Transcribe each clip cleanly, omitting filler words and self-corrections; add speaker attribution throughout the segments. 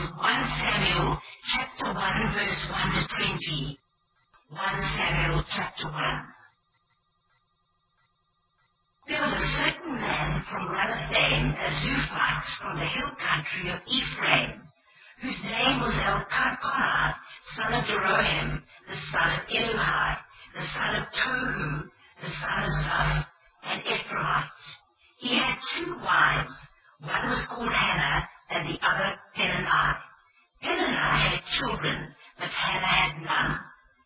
Speaker 1: was 1 Samuel chapter 1 verse 1 to 20. 1 Samuel chapter 1. There was a certain man from Ramathaim, a Zuphite, from the hill country of Ephraim, whose name was Elkanah, son of Jeroham, the son of Eluhai, the son of Tohu, the son of Zoph, an Ephraimite. He had 2 wives. One was called Hannah, and the other Peninnah. Peninnah had children, but Hannah had none.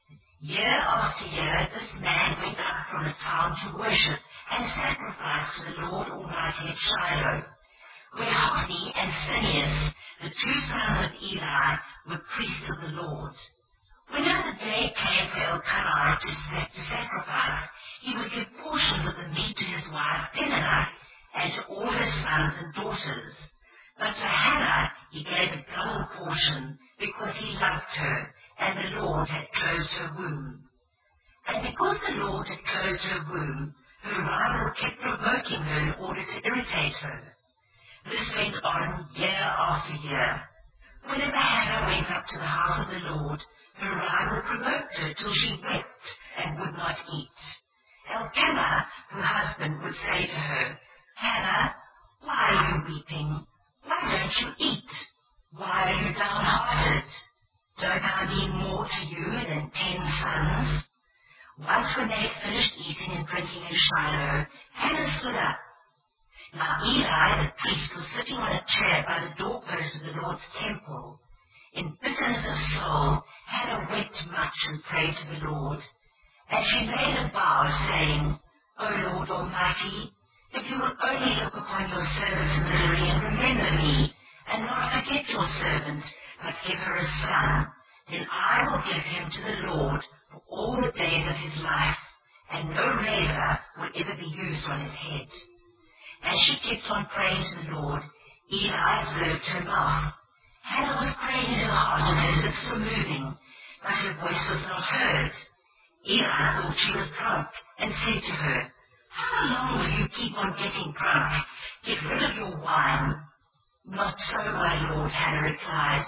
Speaker 1: Year after year, this man went up from the town to worship and sacrifice to the Lord Almighty at Shiloh, where Hophni and Phinehas, the 2 sons of Eli, were priests of the Lord. Whenever the day came for Elkanah to sacrifice, he would give portions of the meat to his wife Peninnah and to all her sons and daughters. But to Hannah he gave a double portion, because he loved her, and the Lord had closed her womb. And because the Lord had closed her womb, her rival kept provoking her in order to irritate her. This went on year after year. Whenever Hannah went up to the house of the Lord, her rival provoked her till she wept and would not eat. Elkanah, her husband, would say to her, Hannah, why are you weeping? Why don't you eat? Why are you downhearted? Don't I mean more to you than 10 sons? Once when they had finished eating and drinking in Shiloh, Hannah stood up. Now Eli the priest was sitting on a chair by the doorpost of the Lord's temple. In bitterness of soul, Hannah wept much and prayed to the Lord. And she made a vow, saying, O Lord Almighty, if you will only look upon your servant's misery and remember me, and not forget your servant, but give her a son, then I will give him to the Lord for all the days of his life, and no razor will ever be used on his head. As she kept on praying to the Lord, Eli observed her mouth. Hannah was praying in her heart, and her lips were moving, but her voice was not heard. Eli thought she was drunk, and said to her, How long will you keep on getting drunk? Get rid of your wine. Not so, my lord, Hannah replied.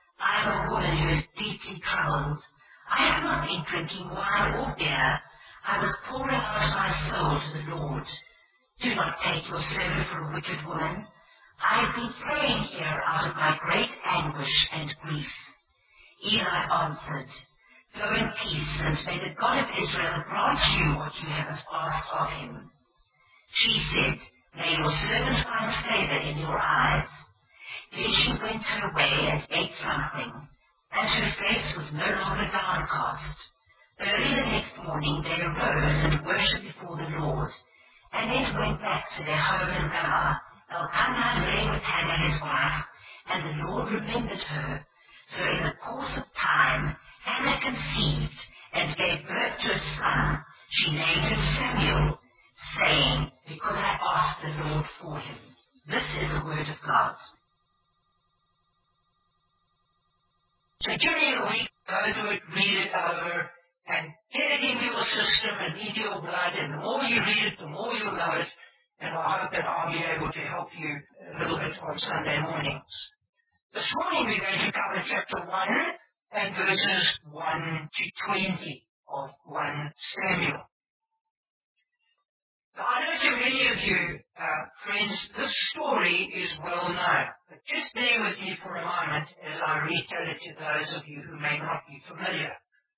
Speaker 1: I am a woman who is deeply troubled. I have not been drinking wine or beer. I was pouring out my soul to the Lord. Do not take your servant for a wicked woman. I have been praying here out of my great anguish and grief. Eli answered, Go in peace, and may the God of Israel grant you what you have asked of him. She said, May your servant find favor in your eyes. Then she went her way and ate something, and her face was no longer downcast. Early the next morning they arose and worshipped before the Lord, and then went back to their home in Ramah. Elkanah lay with Hannah his wife, and the Lord remembered her. So in the course of time, Hannah conceived and gave birth to a son. She named him Samuel, saying, Because I asked the Lord for him. This is the word of God. So during the week, go through it, read it over, and get it into your system and into your blood, and the more you read it, the more you love it, and I hope that I'll be able to help you a little bit on Sunday mornings. This morning we're going to cover chapter 1 and verses 1 to 20 of 1 Samuel. Now, I know to many of you, friends, this story is well known, but just bear with me for a moment as I retell it to those of you who may not be familiar.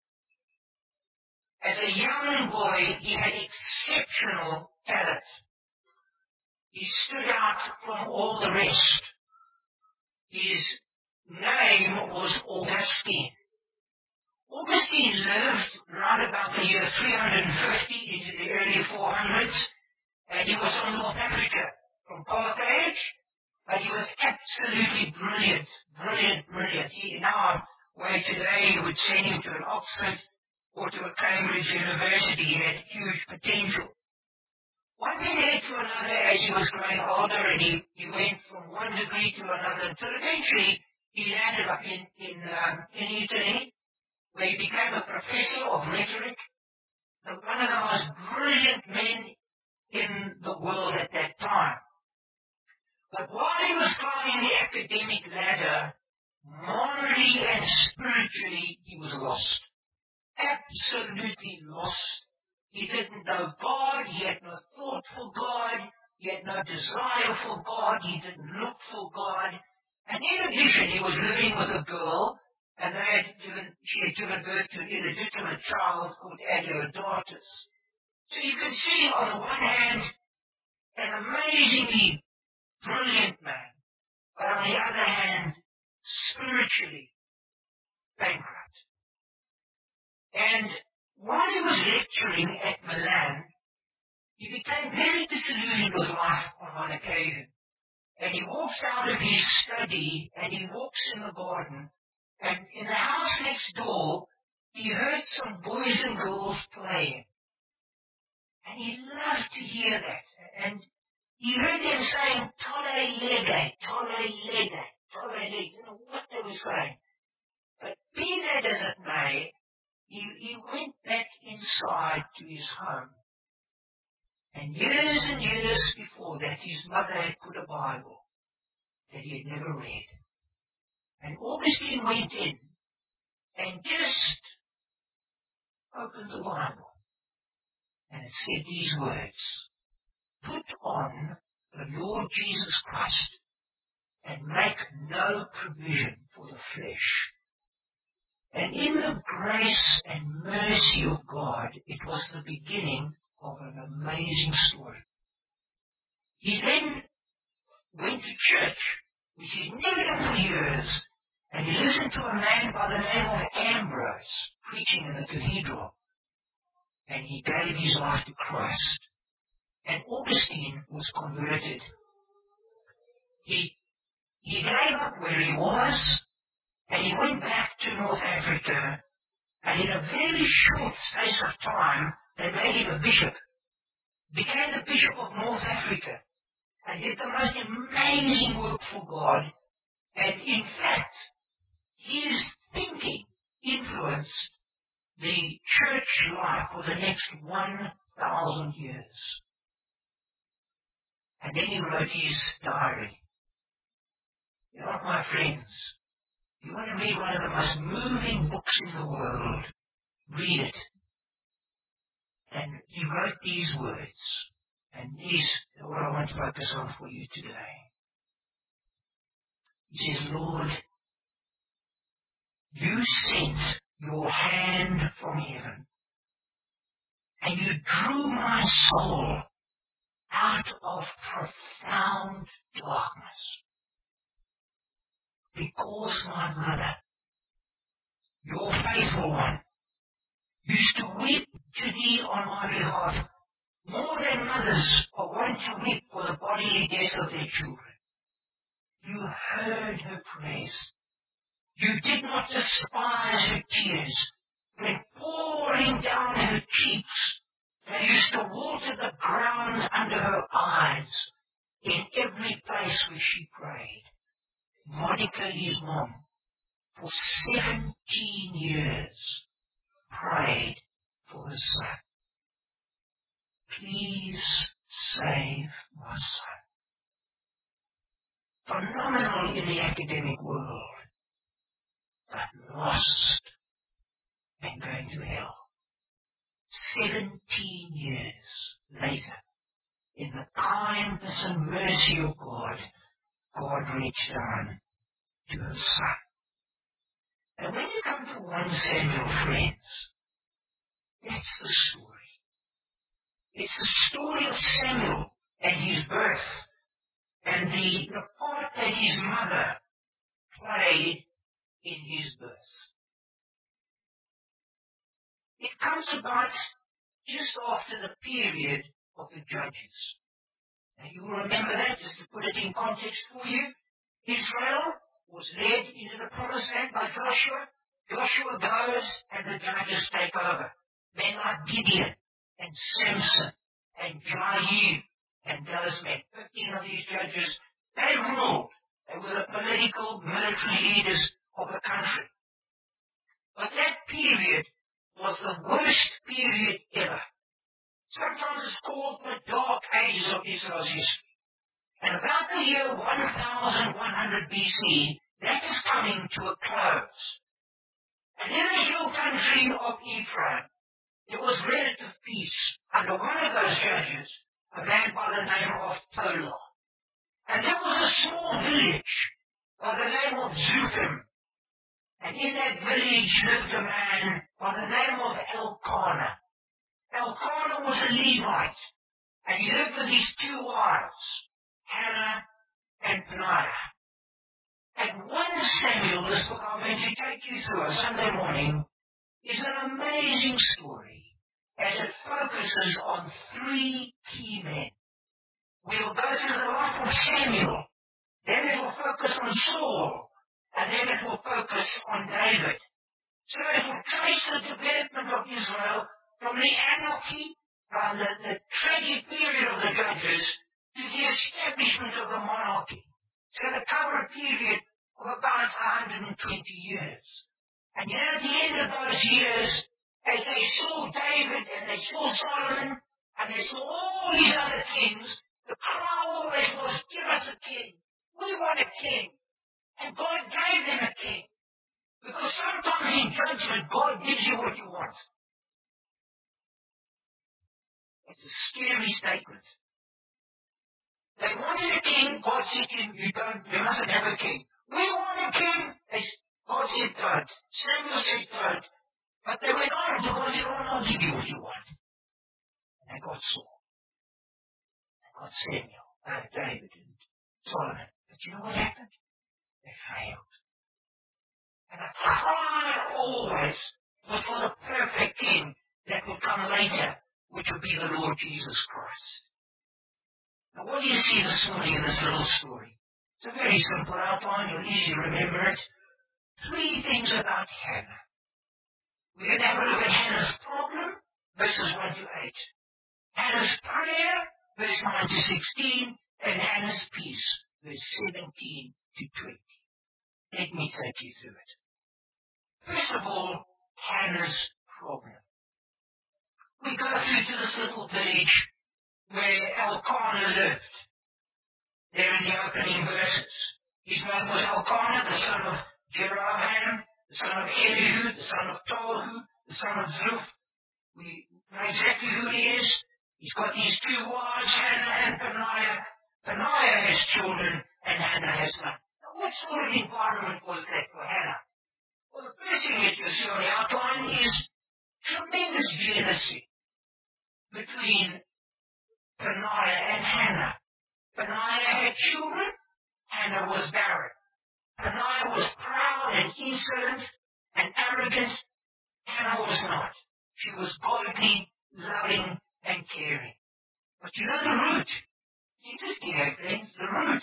Speaker 1: As a young boy, he had exceptional talent. He stood out from all the rest. His name was Augustine. Augustine lived round about the year 350 into the early 400s, and he was from North Africa, from Carthage, but he was absolutely brilliant. In our way today, you would send him to an Oxford or to a Cambridge University. He had huge potential. One thing led to another as he was growing older, and he went from one degree to another until eventually he landed up in Italy, where he became a professor of rhetoric, one of the most brilliant men in the world at that time. But while he was climbing the academic ladder,
Speaker 2: morally and spiritually, he was lost. Absolutely lost. He didn't know God. He had no thought for God. He had no desire for God. He didn't look for God. And in addition, he was living with a girl, and she had given birth to an illegitimate child called Adeodatus. So you can see, on the one hand, an amazingly brilliant man, but on the other hand, spiritually bankrupt. And while he was lecturing at Milan, he became very disillusioned with life on one occasion. And he walks out of his study and he walks in the garden. And in the house next door, he heard some boys and girls playing. And he loved to hear that. And he heard them saying, "Tole lege, tole lege, tole lege." You know what they were saying. But be that as it may, he went back inside to his home. And years before that, his mother had put a Bible that he had never read. And Augustine went in and just opened the Bible. And it said these words, "Put on the Lord Jesus Christ and make no provision for the flesh." And in the grace and mercy of God, it was the beginning of an amazing story. He then went to church, which he'd never done for years, and he listened to a man by the name of Ambrose preaching in the cathedral, and he gave his life to Christ. And Augustine was converted. He gave up where he was, and he went back to North Africa, and in a very short space of time, they made him a bishop. Became the Bishop of North Africa, and did the most amazing work for God. And in fact, his thinking influenced the church life for the next 1,000 years. And then he wrote his diary. You know, my friends, you want to read one of the most moving books in the world, read it. And he wrote these words, and these are what I want to focus on for you today. He says, "Lord, you sent your hand from heaven, and you drew my soul out of profound darkness, because my mother, your faithful one, used to weep to thee on my behalf, more than mothers are wont to weep for the bodily death of their children. You heard her praise. You did not despise her tears. When pouring down her cheeks, they used to water the ground under her eyes in every place where she prayed. Monica, his mom, for 17 years, prayed for her son. Please save my son." Phenomenal in the academic world, but lost and going to hell. 17 years later, in the kindness and mercy of God, God reached down to her son. And when you come to 1 Samuel, friends, that's the story. It's the story of Samuel and his birth, and the part that his mother played in his birth. It comes about just after the period of the Judges. Now you will remember that, just to put it in context for you. Israel was led into the promised land by Joshua. Joshua goes and the Judges take over. Men like Gideon and Samson and Jair and those men, 15 of these judges, they ruled. They were the political, military leaders of the country. But that period was the worst period ever. Sometimes it's called the dark ages of Israel's history. And about the year 1100 BC, that is was coming to a close. And in the hill country of Ephraim, there was relative peace under one of those judges, a man by the name of Tola. And there was a small village by the name of Zuphim. And in that village lived a man by the name of Elkanah. Elkanah was a Levite, and he lived with his two wives, Hannah and Peninnah. And 1 Samuel, this book I'm going to take you through on Sunday morning, is an amazing story as it focuses on 3 key men. We'll go through the life of Samuel, then it will focus on Saul, and then it will focus on David. So it will trace the development of Israel from the anarchy, from the tragic period of the judges, to the establishment of the monarchy. It's going to cover a period of about 120 years. And you know, at the end of those years, as they saw David and they saw Solomon and they saw all these other kings, the cry always was, give us a king. We want a king. And God gave them a king. Because sometimes in judgment, God gives you what you want. It's a scary statement. They wanted a king, God said to him, you mustn't have a king. We want a king. God said don't. Samuel said don't. But they went on to God said, I'll give you what you want. And they got Saul. They got Samuel, David and Solomon. But you know what happened? They failed. And the cry always was for the perfect king that would come later, which would be the Lord Jesus Christ. Now what do you see this morning in this little story? It's a very simple outline, you'll easily remember it. 3 things about Hannah. We're going to have a look at Hannah's problem, verses 1 to 8. Hannah's prayer, verse 9 to 16, and Hannah's peace, verse 17 to 20. Let me take you through it. First of all, Hannah's problem. We go through to this little village where Elkanah lived. There in the opening verses. His name was Elkanah, the son of Jeroham, the son of Elihu, the son of Tohu, the son of Zuph. We know exactly who he is. He's got these 2 wives, Hannah and Peninnah. Peninnah has children and Hannah has none. Now what sort of environment was that for Hannah? Well, the first thing that you'll see on the outline is tremendous jealousy between Peninnah and Hannah. Peninnah had children, Hannah was barren. Peninnah was proud and insolent and arrogant, Hannah was not. She was godly, loving, and caring. But you know the root? It's interesting, friends, the root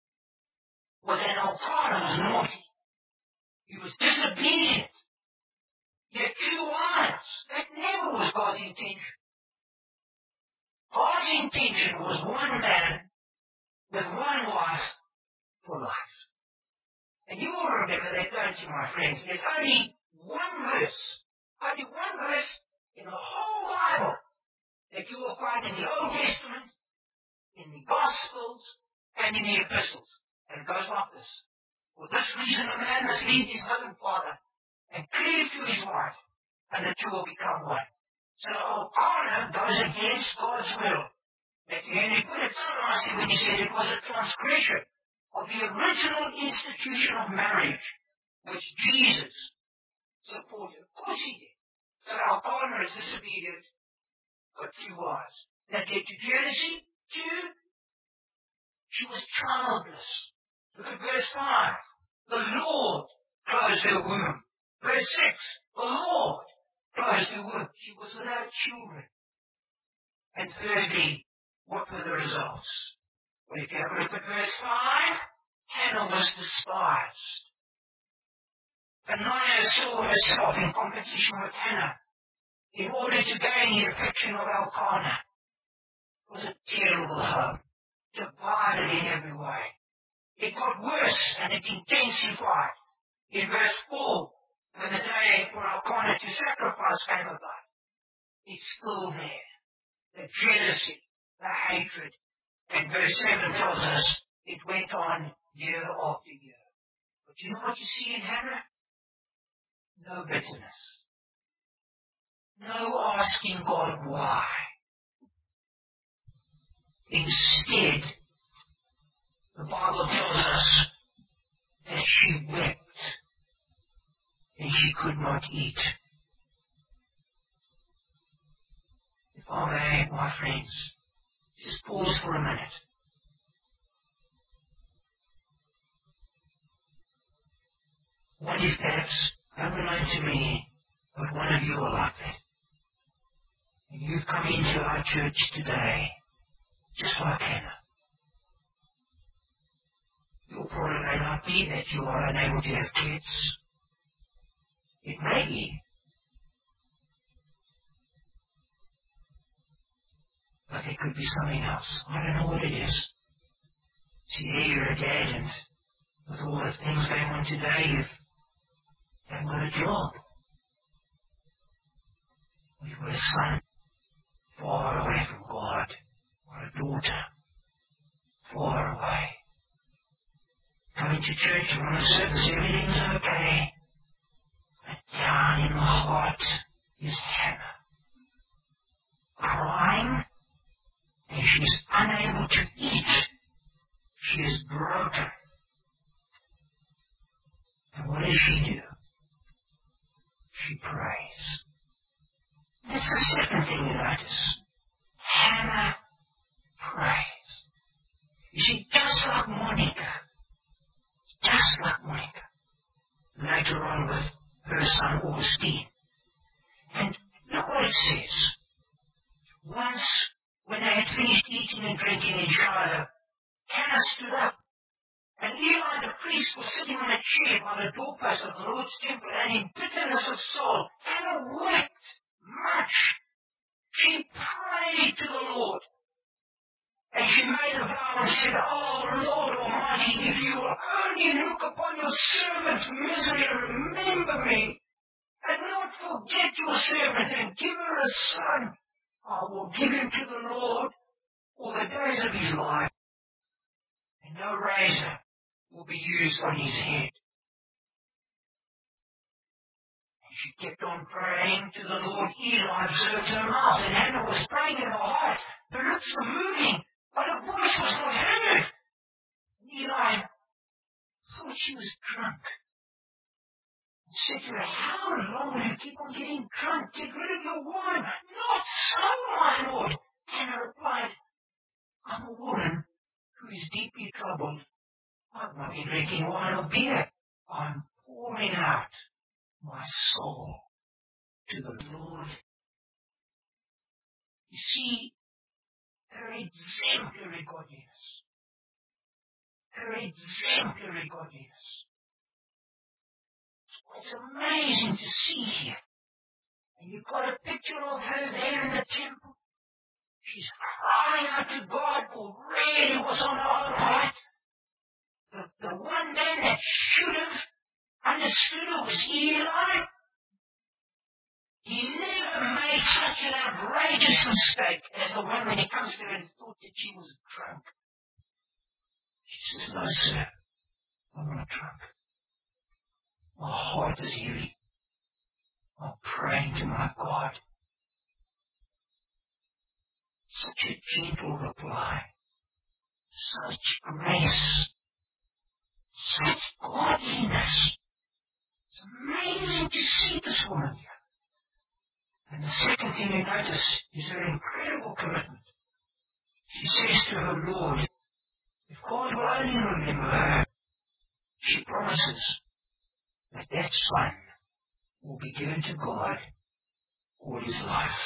Speaker 2: was that Elkanah was naughty. He was disobedient. He had 2 wives. That never was God's intention. God's intention was 1 man with 1 wife for life. And you will remember that, don't you, my friends? There's only one verse in the whole Bible that you will find in the Old Testament, in the Gospels, and in the Epistles. And it goes like this. For this reason a man must leave his mother and father and cleave to his wife, and the 2 will become one. So Elkanah goes against God's will. That Henry put it so nicely when he said it was a transgression of the original institution of marriage, which Jesus supported. Of course he did. So Elkanah is disobedient, got 2 wives. That led to jealousy. 2, she was childless. Look at verse 5. The Lord closed her womb. Verse 6. The Lord closed her womb. She was without children. And thirdly, what were the results? Well, if you have a look at verse 5, Hannah was despised. Peninnah saw herself in competition with Hannah in order to gain the affection of Elkanah. It was a terrible home, divided in every way. It got worse and it intensified. In verse 4, when the day for Elkanah to sacrifice came about, it's still there. The jealousy, the hatred. And verse 7 tells us it went on year after year. For But you know what you see in Hannah? No bitterness. No asking God why. Instead, the Bible tells us that she wept and she could not eat. If I may, my friends, just pause for a minute. What if perhaps, unbeknown to me, but one of you are like that? And you've come into our church today, just like Hannah. Your problem may not be that you are unable to have kids. It may be. But there could be something else. I don't know what it is. See, here you're a dad, and with all the things going on today, you haven't got a job. You've got a son far away from God, or a daughter far away. Coming to church and on the surface everything's okay. But down in the heart is Hannah, crying, and she's unable to eat. She is broken. And what does she do? She prays. That's the second thing you notice. Hannah prays. You see, just like Monica, later on with her son Augustine. And look what it says. Once, when they had finished eating and drinking in Shiloh, Hannah stood up, and Eli the priest was sitting on a chair by the doorpost of the Lord's temple, and in bitterness of soul, Hannah wept much. She prayed to the Lord. And she made a vow and said, "Oh, Lord Almighty, if you will only look upon your servant's misery and remember me, and not forget your servant and give her a son, I will give him to the Lord all the days of his life, and no razor will be used on his head." And she kept on praying to the Lord. Eli observed her mouth, and Hannah was praying in her heart. Her lips were moving, but her voice was not heard. Eli thought she was drunk. And said to her, "How long will you keep on getting drunk? Get rid of your wine." "Not so, my Lord." Hannah replied, "I'm a woman who is deeply troubled. I've not been drinking wine or beer. I'm pouring out my soul to the Lord." You see, her exemplary godliness. It's amazing to see here. And you've got a picture of her there in the temple. She's crying out to God for really what's on her own heart. The one man that should have understood her was Eli. He never made such an outrageous mistake as the one when he comes to her and thought that she was drunk. She says, "No, sir, I'm not drunk. My heart is heavy. I'm praying to my God." Such a gentle reply. Such grace. Such godliness. It's amazing to see this woman here. And the second thing you notice is her incredible commitment. She says to her Lord, if God will only remember her, she promises that son will be given to God all his life.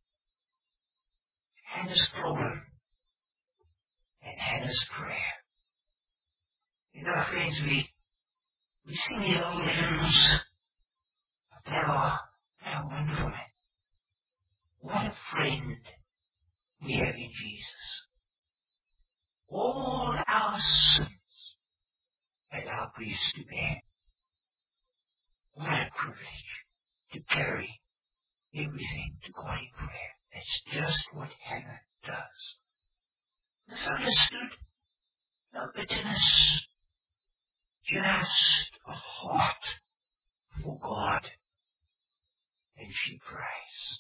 Speaker 2: Hannah's problem and Hannah's prayer. You know, friends, we sing these old hymns, but they are wonderful. What a friend we have in Jesus. All our sins and our griefs to bear. What a privilege to carry everything to God in prayer. That's just what Hannah does. Misunderstood, no bitterness, just heart for God. And she prays.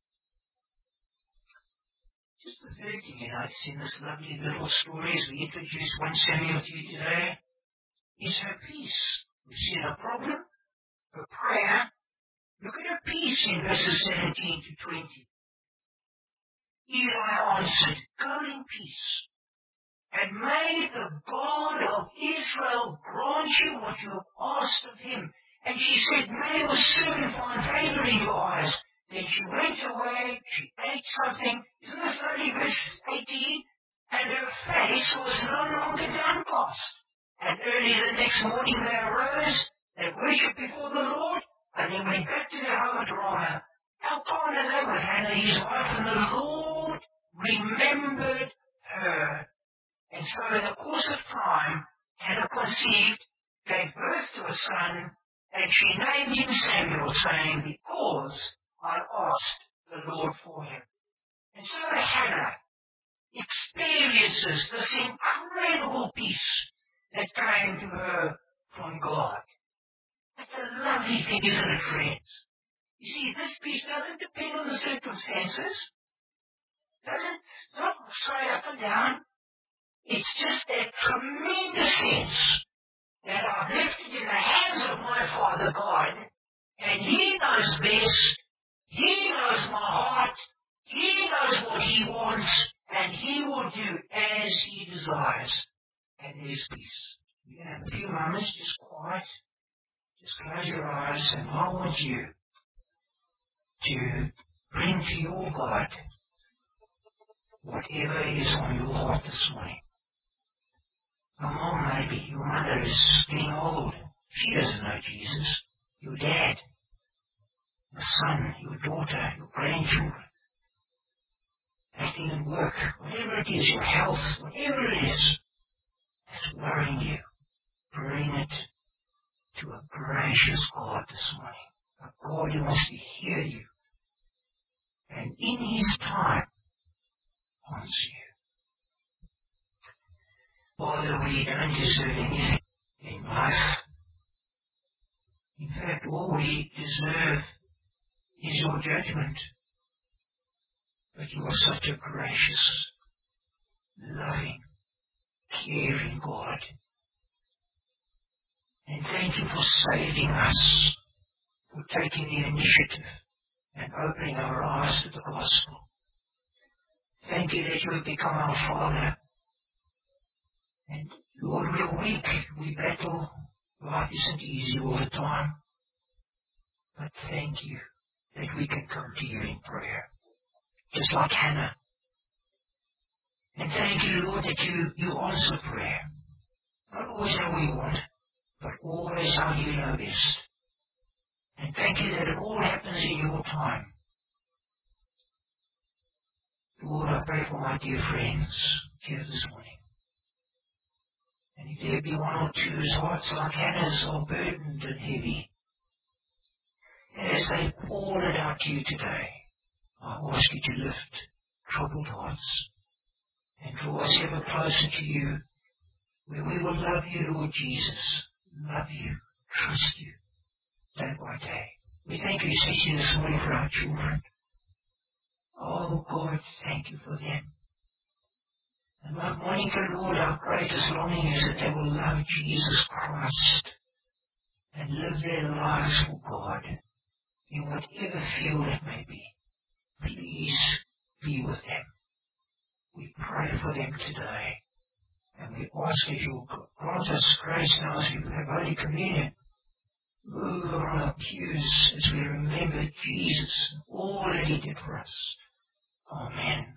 Speaker 2: Just the third thing it's in this lovely little story as we introduce 1 Samuel to you today, is her peace. We've seen her problem, her prayer. Look at her peace in verses 17 to 20. Eli answered, "Go in peace, and may the God of Israel grant you what you have asked of him." And she said, "May your servant find favor in your eyes." Then she went away, she ate something. Isn't this only verse 18? And her face was no longer downcast. And early the next morning they arose, they worshipped before the Lord, and then went back to their home at Ramah. Elkanah lay with Hannah his wife, and the Lord remembered her. And so in the course of time, Hannah conceived, gave birth to a son, and she named him Samuel, saying, "Because I asked the Lord for him." And so Hannah experiences this incredible peace that came to her from God. That's a lovely thing, isn't it, friends? You see, this peace doesn't depend on the circumstances. It's not straight up and down. It's just that tremendous sense that I've left it in the hands of my Father God, and He knows best. He knows my heart. He knows what He wants, and He will do as He desires. And there's peace. You can have a few moments, just quiet. Just close your eyes, and I want you to bring to your God whatever is on your heart this morning. Your mom, maybe. Your mother is getting old. She doesn't know Jesus. Your dad. Your son, your daughter, your grandchildren. Acting in work. Whatever it is, your health, whatever it is that's worrying you. Bring it to a gracious God this morning. A God who wants to hear you. And in His time, answer you. Father, we don't deserve anything in life. In fact, all we deserve is your judgment. But you are such a gracious, loving, caring God. And thank you for saving us, for taking the initiative and opening our eyes to the gospel. Thank you that you have become our Father. And Lord, we're weak, we battle. Life isn't easy all the time. But thank you that we can come to you in prayer, just like Hannah. And thank you, Lord, that you answer prayer. Not always how we want, but always how you know best. And thank you that it all happens in your time. Lord, I pray for my dear friends here this morning. And if there be one or two whose hearts like Hannah's are burdened and heavy, as they pour it out to you today, I ask you to lift troubled hearts and draw us ever closer to you, where we will love you, Lord Jesus, love you, trust you, day by day. We thank you especially this morning for our children. Oh God, thank you for them. And like Monica, Lord, our greatest longing is that they will love Jesus Christ and live their lives for God in whatever field it may be. Please be with them. We pray for them today. And we ask that you will grant us grace now as we have Holy Communion. Move on our pews as we remember Jesus and all that He did for us. Amen.